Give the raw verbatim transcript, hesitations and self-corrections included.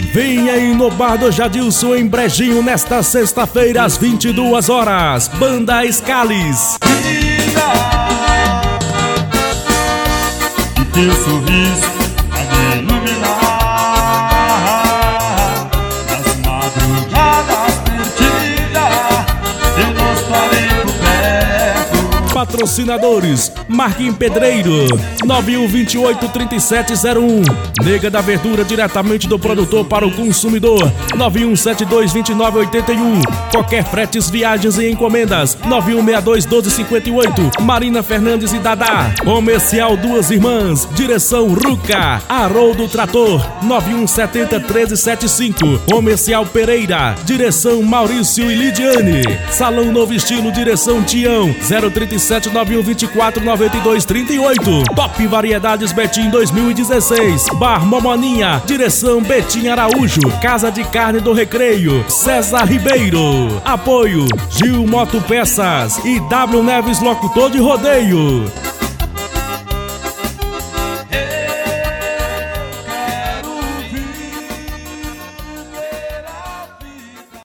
Vem aí no Bar do Jadilson em Brejinho nesta sexta-feira às vinte e duas horas. Banda Escalis. E teu sorriso a me iluminar nas madrugadas perdidas, eu não estarei por perto. Patrocinadores: Marquinhos Pedreiro, nove um dois oito, três sete zero um. Nega da Verdura, diretamente do produtor para o consumidor, nove um sete dois, dois nove oito um. Qualquer fretes, viagens e encomendas, nove um seis dois, um dois cinco oito. Marina Fernandes e Dadá. Comercial Duas Irmãs, direção Ruca. Haroldo Trator, nove um sete zero, um três sete cinco. Comercial Pereira, direção Maurício e Lidiane. Salão Novo Estilo, direção Tião, zero três sete nove um dois quatro nove dois três oito. Top Variedades Betim dois mil e dezesseis. Bar Momoninha, direção Betim Araújo. Casa de Carne do Recreio, César Ribeiro. Apoio Gil Moto Peças e W Neves Locutor de Rodeio.